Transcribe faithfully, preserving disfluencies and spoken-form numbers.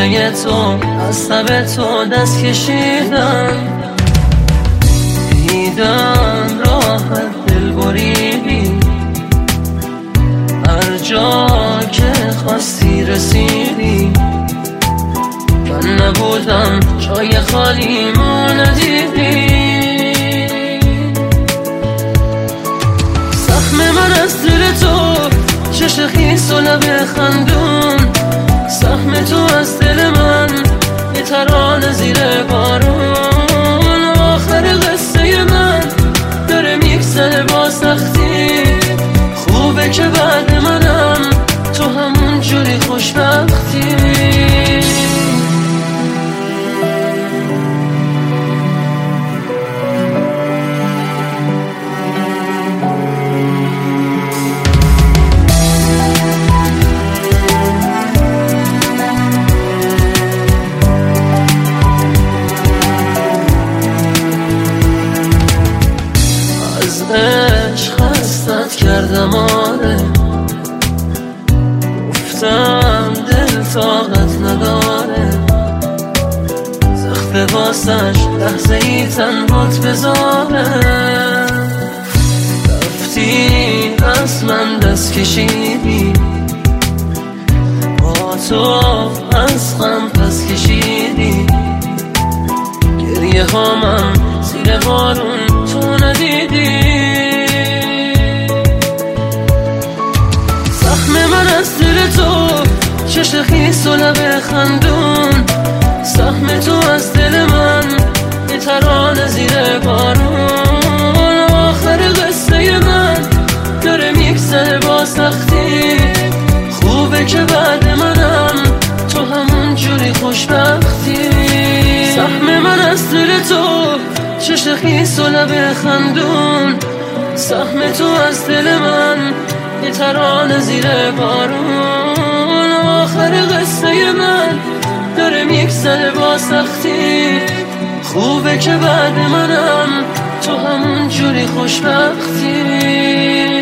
بوسه تو از لب تو دست کشیدم، دیدم راحت دل بریدی، هر جا که خواستی رسیدی. من نبودم جای خالیمو ندیدی، زخم من از دل تو چشم خیس و لب خندون، سهم تو از دل من یه ترانه زیر بارون. آخر قصه من داره میگذره با سختی، خوبه که بعد منم تو همون جوری خوشبختی. عشق خستت کردم آره، گفتم دل طاقت نداره، زخم واسش لحظه ای تنهات بذاره. رفتی از من دست کشیدی، با تو از غم پس کشیدی، گریه هامم زیر بارون تو ندیدی. زخم من از دل تو چشم خیس و لب خندون، سهم تو از دل من یه ترانه زیر بارون. آخر قصه من داره میگذره با سختی، خوبه که بعد منم تو همون جوری خوشبختی. زخم من از دل تو چشم خیس و لب خندون، سهم تو از دل من یه ترانه زیر بارون. آخر قصه من داره میگذره با سختی، خوبه که بعد منم تو همون جوری خوشبختی.